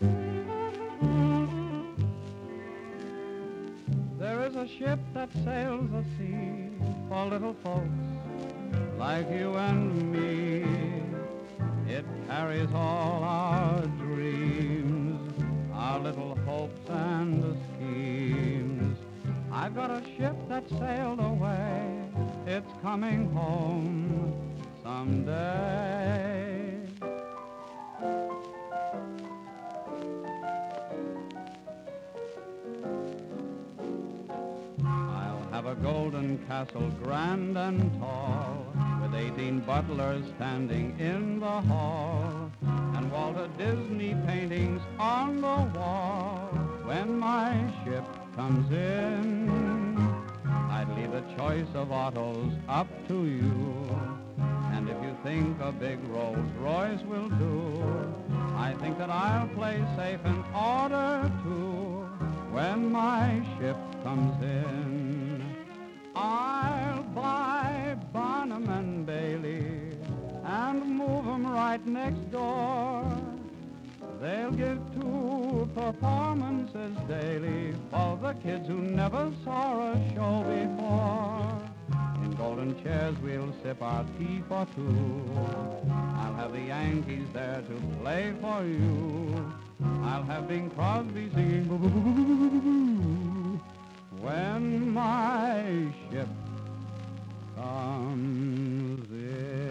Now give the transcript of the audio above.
There is a ship that sails the sea for little folks like you and me. It carries all our dreams, our little hopes and schemes. I've got a ship that sailed away. It's coming home someday. I'll have a golden castle grand and tall, with 18 butlers standing in the hall, and Walter Disney paintings on the wall. When my ship comes in, I'd leave the choice of autos up to you. And if you think a big Rolls Royce will do, I think that I'll play safe and order too. When my ship comes in, I'll buy Barnum and Bailey and move 'em right next door. They'll give 2 performances daily for the kids who never saw a show before. In golden chairs we'll sip our tea for 2. I'll have the Yankees there to play for you. I'll have Bing Crosby singing boo boo boo boo boo boo boo when my ship comes in.